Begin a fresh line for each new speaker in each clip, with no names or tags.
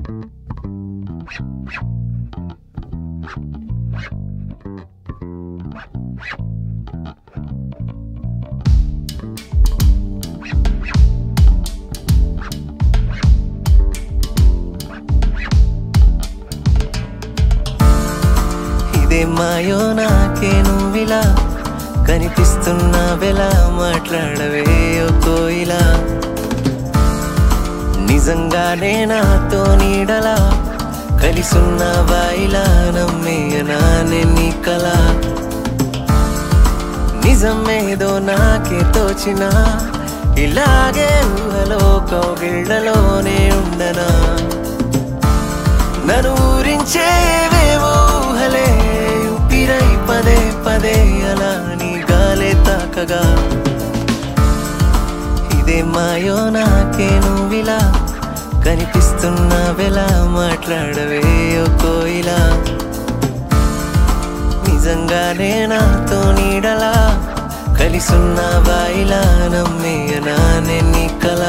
మాయో నాకే నువ్విలా కనిపిస్తున్నావెలా మాట్లాడవే ఓ కోయిలా నిజంగానే నాతో నీడలా కలిసున్నావా ఇలా నమ్మేయనా నీ కల నిజమేదో నాకే తోచినా ఇలాగే ఊహలో కౌగిళ్ళలోనే ఉండనా నన్ను ఊరించేవేవో ఊహలే ఊపిరై పదే పదే అలా నీ గాలే తాకగా ఇదే మాయో నాకే నువ్విలా కనిపిస్తున్నావెలా మాట్లాడవే ఓ కోయిలా నిజంగానే నాతో నీడలా కలిసున్నావా ఇలా నమ్మేయనా నీ కల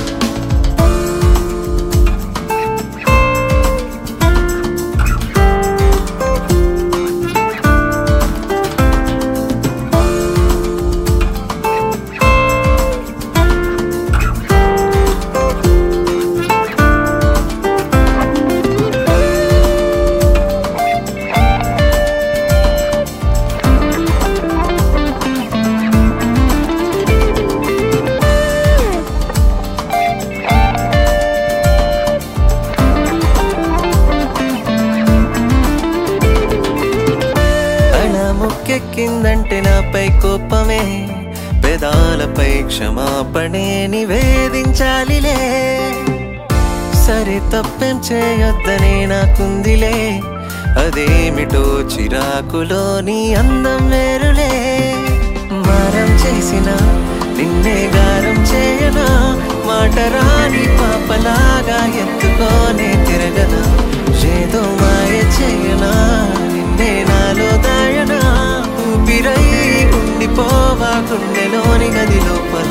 ముక్కెక్కిందంటే నాపై కోపమే పెదాలపై క్షమాపణే నివేదించాలిలే సరే తప్పేం చేయొద్దనే నాకుందిలే అదేమిటో చిరాకులో నీ అందం వేరులే మారం చేసిన నిన్నే గారం చేయనా మాట రాని పాపలాగా ఎత్తుకోనే తిరగనా ఏదో మాయ చేయనా నిన్నే నాలో దాయనా ఊపిరై ఉండిపోవా గుండెలోని గది లోపల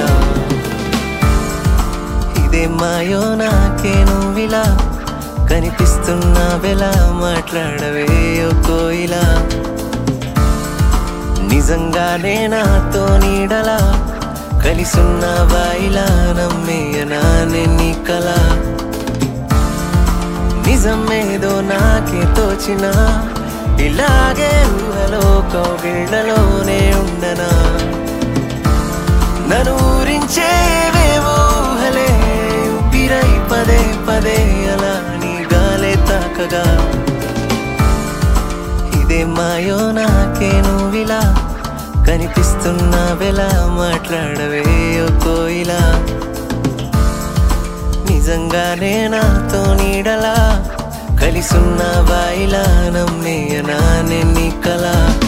ఇదే మాయో నాకే నువ్విలా కనిపిస్తున్నావెలా మాట్లాడవే ఓ కోయిలా నిజంగానే నాతో నీడలా కలిసున్నావా ఇలా నమ్మేయనా నీ కల నిజమేదో నాకే తోచినా ఇలాగే ఊహలో కౌగిళ్ళలోనే ఉండనా నన్ను ఊరించేవేవో ఊహలే ఊపిరై పదే పదే అలా నీ గాలే తాకగా ఇదే మాయో నాకే నువ్విలా కనిపిస్తున్నావెలా మాట్లాడవే ఓ కోయిలా నిజంగానే నాతో నీడలా కలిసున్నావా ఇలా నమ్మేయనా నీ కల